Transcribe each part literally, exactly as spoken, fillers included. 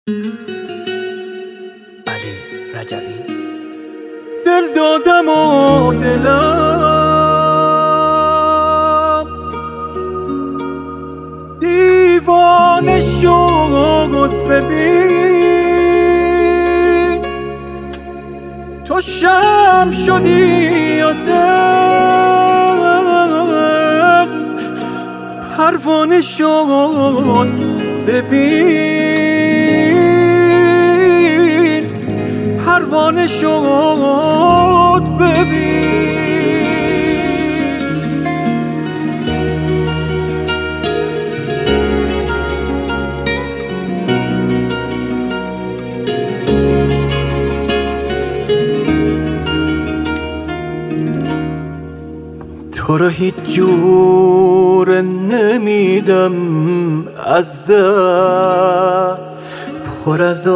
علی رجبی. دل دادم و دلم دیوانه شد، ببین تو شمع شدی یا دل پروانه شد، ببین پروانه شد، ببین تو را هیچ جور نمیدم از دست، پر از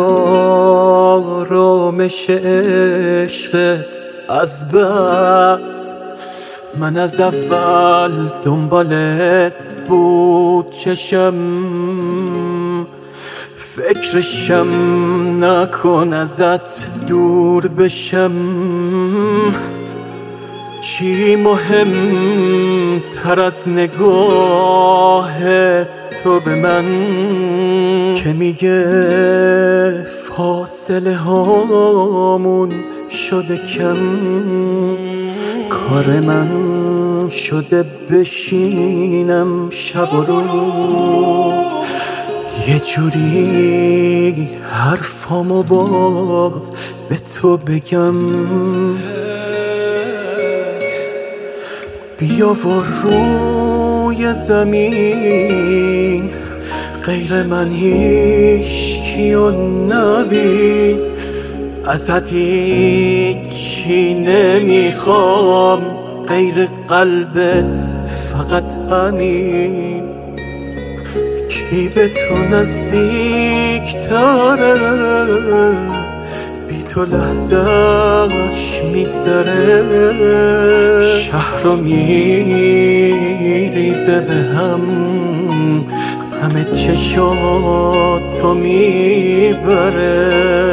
آرامش عشقت از بس. من از اول دنبالت بود چشم، فکرشم نکن ازت دور بشم. چی مهم تر از نگاه تو به من که میگه فاصله هامون شده کم؟ کار من شده بشینم شب و روز یه جوری حرفامو باز به تو بگم. بیا و روی زمین غیر من هیچ کیو نبین. ازت هیچی نمیخوام غیر قلبت، فقط همین. کی به تو نزدیک تره، بی تو لحظه‌اش میگذره. شهر رو میریزه به هم، همه چشاتو میبره.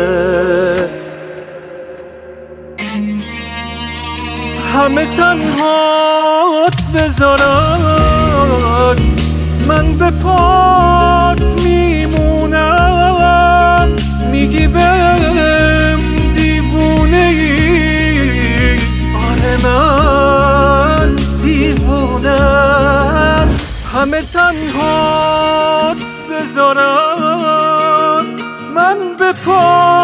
همه تنهات بذارن، من به پات میمونم. میگی بهم دیوونه ای، آره من دیوونم. همه تنهات بذارن، من به پات